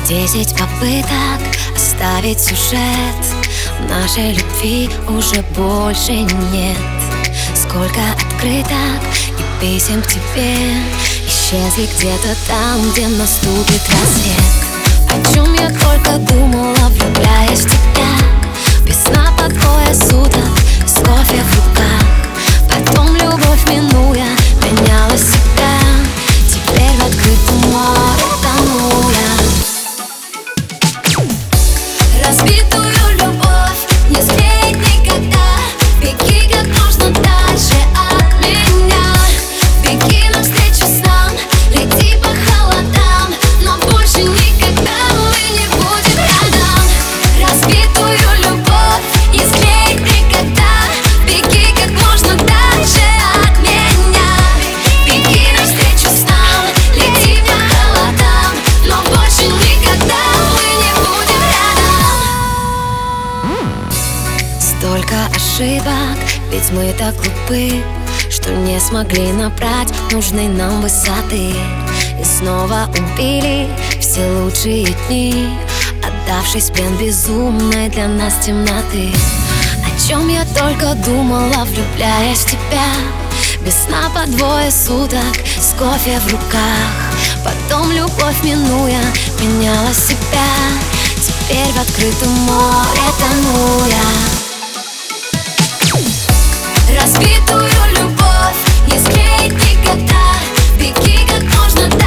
10 попыток оставить сюжет. Нашей любви уже больше нет. Сколько открыток и писем к тебе исчезли где-то там, где наступит рассвет. О чем я только думала, влюбляясь в тебя. Без сна по двое суток, с кофе в руках. Потом любовь минуя, меняла себя. Теперь в открытом море тону я. Разбитую любовь не склеить никогда. Беги как можно дальше от меня. Беги навстречу снам, лети по холодам. Но больше никогда мы не будем рядом. Разбитую любовь не склеить никогда. Беги как можно дальше от меня. Беги навстречу снам, лети по холодам. Но больше никогда мы не будем рядом. Столько ошибок, ведь мы так глупы, что не смогли набрать нужной нам высоты. И снова убили все лучшие дни, отдавшись в плен безумной для нас темноты. О чем я только думала, влюбляясь в тебя. Без сна по двое суток, с кофе в руках. Потом любовь минуя, меняла себя. Теперь в открытом море тону я. Разбитую любовь не склеить никогда. Беги как можно